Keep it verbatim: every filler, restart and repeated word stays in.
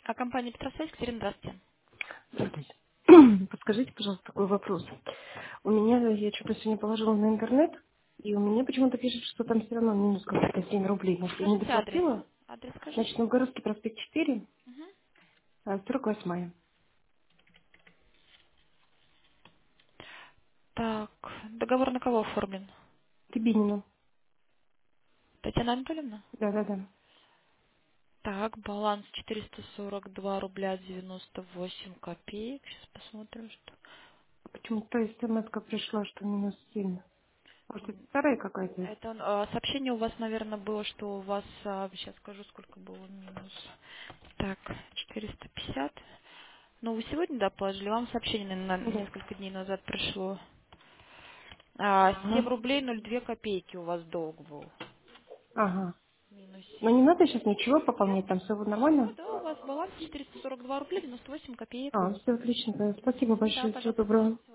А компания Петросвязь, Катерина, здравствуйте. Здравствуйте. Подскажите, пожалуйста, такой вопрос. У меня, я что-то сегодня положила на интернет, и у меня почему-то пишет, что там все равно минус какой-то семь рублей. Может, я не Скажите адрес. доплатила? Адрес скажите. Значит, Новгородский проспект четыре, Мгм. а, сорок восьмая. Так, договор на кого оформлен? Рябинина. Татьяна Анатольевна? Да-да-да. Так, баланс четыреста сорок два рубля девяносто восемь копеек. Сейчас посмотрим, что... Почему-то смс пришла, что минус семь. Может, это М, старая какая-то? Это а, сообщение у вас, наверное, было, что у вас... а, сейчас скажу, сколько было минус. Так, четыреста пятьдесят. Ну, вы сегодня, да, положили? Вам сообщение, наверное, на Да. несколько дней назад пришло. А, семь Ага. рублей ноль две копейки у вас долг был. Ага. Минус Но не семь. надо сейчас ничего пополнять, там все Все, нормально? да, у вас баланс четыреста сорок два рубля девяносто восемь копеек. А, все отлично. Да. Спасибо Мгм, да, большое, всего пожалуйста. доброго.